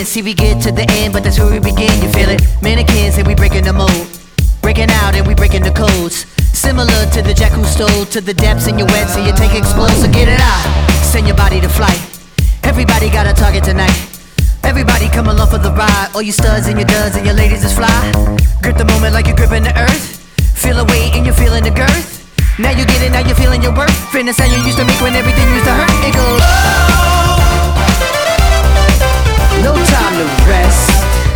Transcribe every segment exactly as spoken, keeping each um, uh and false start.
See, we get to the end, but that's where we begin, you feel it? Mannequins and we breaking the mold, breaking out and we breaking the codes. Similar to the jack who stole to the depths in your wet, so you take explode, so get it out. Send your body to flight. Everybody got a target tonight. Everybody come along for the ride. All you studs and your duds and your ladies is fly. Grip the moment like you're gripping the earth. Feel the weight and you're feeling the girth. Now you get it, now you're feeling your worth. Fitness how you used to make when everything used to hurt. It goes, no time to rest.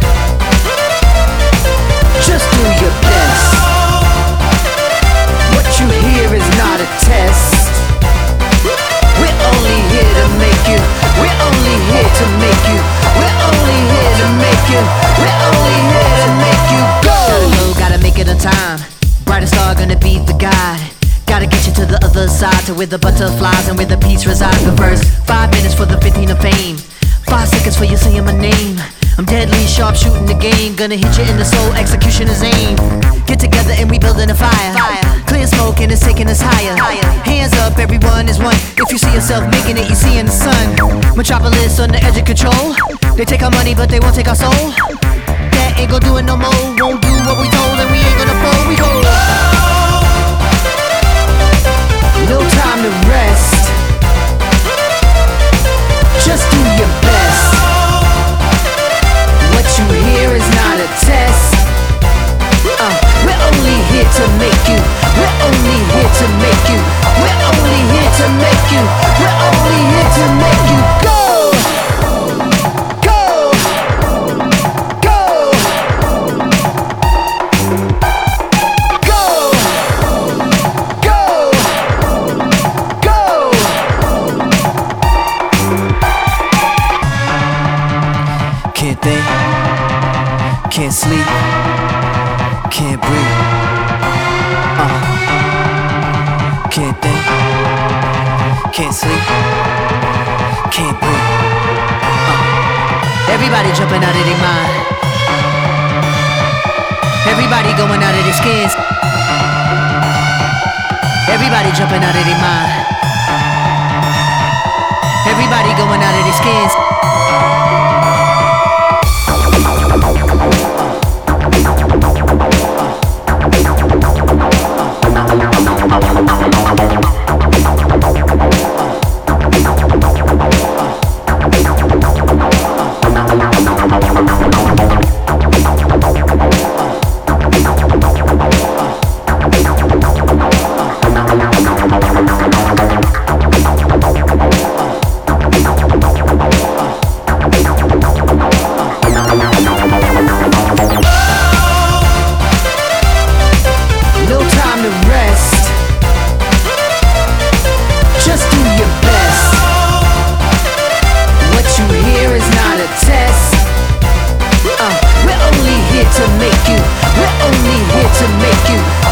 Just do your best. What you hear is not a test. We're only here to make you. We're only here to make you. We're only here to make you. We're only here to make you go. Gotta go, gotta make it on time. Brightest star gonna be the guide. Gotta get you to the other side, to where the butterflies and where the peace resides. But first, five minutes for the fifteen of fame. Five seconds for you saying my name. I'm deadly sharp shooting the game. Gonna hit you in the soul, execution is aim. Get together and we building a fire. Clear smoke and it's taking us higher. Hands up, everyone is one. If you see yourself making it, you see in the sun. Metropolis on the edge of control. They take our money but they won't take our soul. That ain't gon' do it no more. Won't do what we told and we ain't gonna fold. We go, no time to rest. Just do your best. What you hear is not a test. uh, We're only here to make you. We're only here to make you. We're only here to make you. We're only here to make you go. Go. Go. Go. Go. Go. Can't think, can't sleep, can't breathe. Uh. Can't think, can't sleep, can't breathe. Uh. Everybody jumping out of their mind. Everybody going out of their skins. Everybody jumping out of their mind. Everybody going out of their skins. To make you, we're only here to make you.